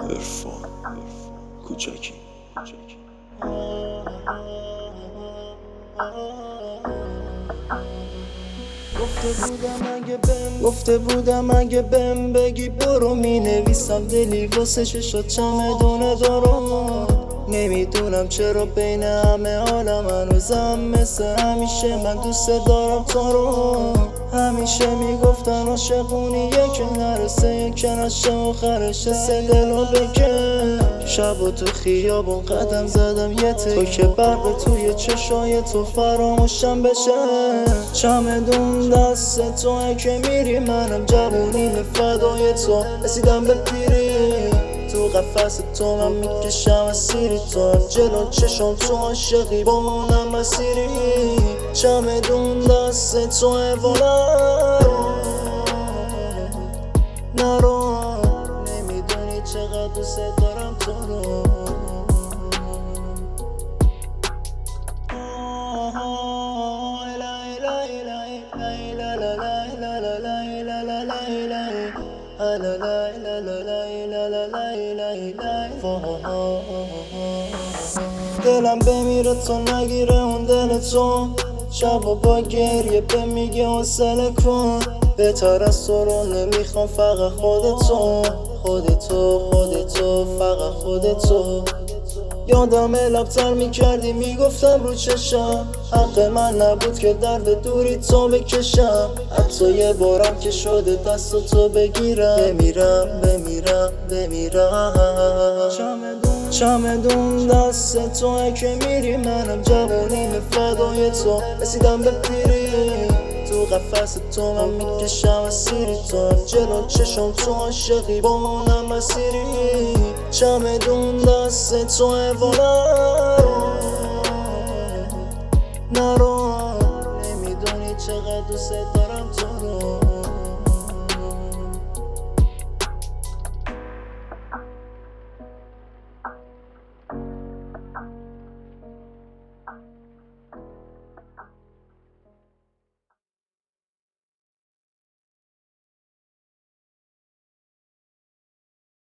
عرفان کوچکی. گفته بودم اگه بهم بگی برو مینویسم دلی واسه چشات چمدونه دارم. نمیدونم چرا بین همه عالم هنوزم مثل همیشه من دوست دارم تو رو. همیشه میگفتن عاشقونیه که نرسه که نشه آخرش سه دلو بگه. شب و تو خیابون قدم زدم یه تو که برق توی چشای تو فراموشم بشه. چمدون دست توه که میری منم جوونیم فدای تو رسیدم به پیری. تو قفس تو من میکشم اسیری تو جلو چشم تو عاشقی با منم مسیری. چمدون دست توه والا نرو نمیدونی چقدر دوست دارم تو رو. دلم بمیره تو نگیره اون دل تو. شب با گریه به میگه حوصله کن. بهتر از تو رو نمیخوام فقط خودتو فقط خودتو. یادم لبتر میکردی میگفتم رو چشم حق من نبود که درد دوری تو بکشم. حتی یه بارم که شده دست تو بگیرم بمیرم. چمدون دست توه که میری منم جوونیم فدای تو رسیدم به پیری. تو قفس تو من میکشم اسیری تو جلو چشم تو عاشقی با منم مسیری. چمدون دست توه والا